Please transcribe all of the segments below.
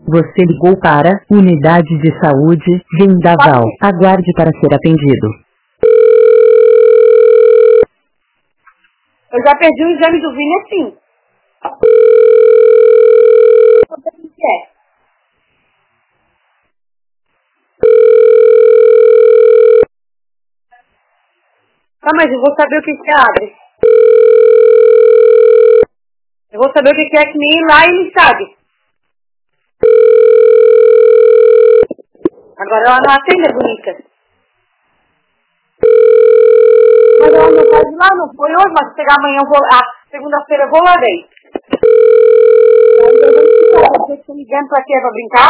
Você ligou para Unidade de Saúde Vendaval. Aguarde para ser atendido. Eu já perdi o exame do Vini assim. O que é? Tá, mas eu vou saber o que abre. Eu vou saber o que é que nem ir lá e ele sabe. Agora ela não atende, bonita. Mas ela não faz lá, não foi hoje, mas se chegar amanhã eu vou lá. Segunda-feira eu vou lá daí. Vocês estão ligando pra quê? Pra brincar?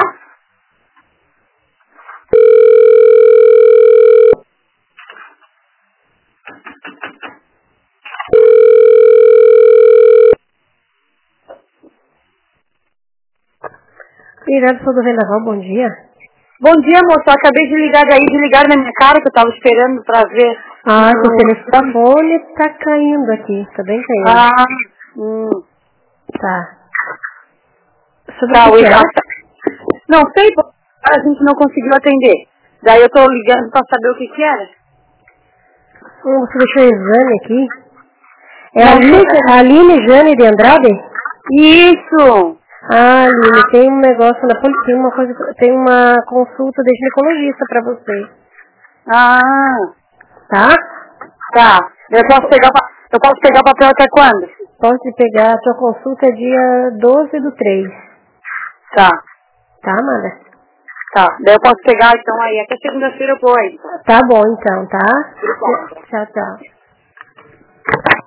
Unidade de Saúde Vendaval, bom dia. Bom dia, moça. Eu acabei de ligar daí, de ligar na minha cara, que eu tava esperando pra ver. O telefone tá caindo aqui, tá bem caindo. Tá. Sobre o que é? Não sei, a gente não conseguiu atender. Daí eu tô ligando pra saber o que era. Você deixou o exame aqui? É a Aline Jane de Andrade? Isso! Aline, tem um negócio na polícia, tem uma consulta de ginecologista pra você. Tá? Tá. Eu posso pegar o papel até quando? Pode pegar, a tua consulta é dia 12/3. Tá. Tá, Amanda? Tá. Daí eu posso pegar então aí, até segunda-feira eu vou aí. Tá bom então, tá? Tchau, tchau.